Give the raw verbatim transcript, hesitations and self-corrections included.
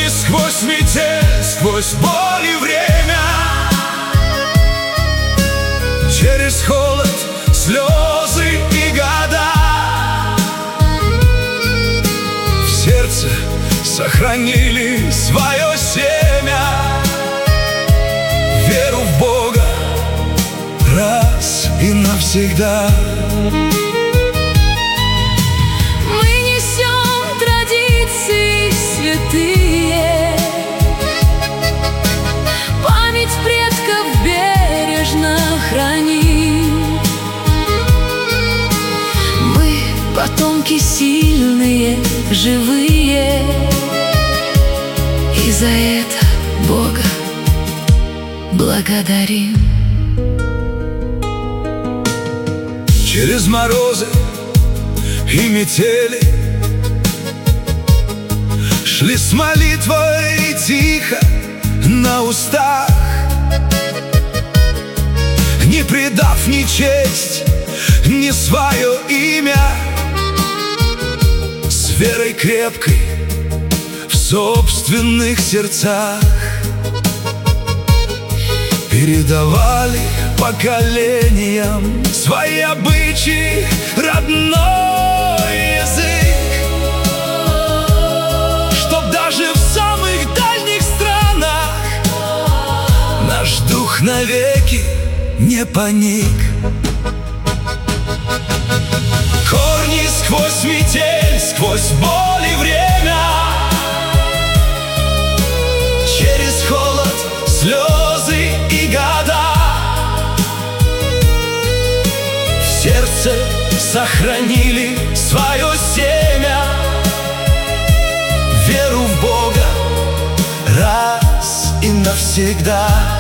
сквозь метель, сквозь боль и время, через холод, слезы и года, в сердце сохранили свое семя, веру в Бога раз и навсегда. Мы несем традиции святые, память предков бережно храним. Мы потомки сильные, живые, и за это Бога благодарим. Через морозы и метели шли с молитвой тихо на устах, не предав ни честь, ни свое имя, с верой крепкой в собственных сердцах передавали поколениям свои обычаи, родной язык, чтоб даже в самых дальних странах наш дух навеки не паник. Корни сквозь метель, сквозь боль и время, через холод, слезы и года, в сердце сохранили свое семя, веру в Бога раз и навсегда.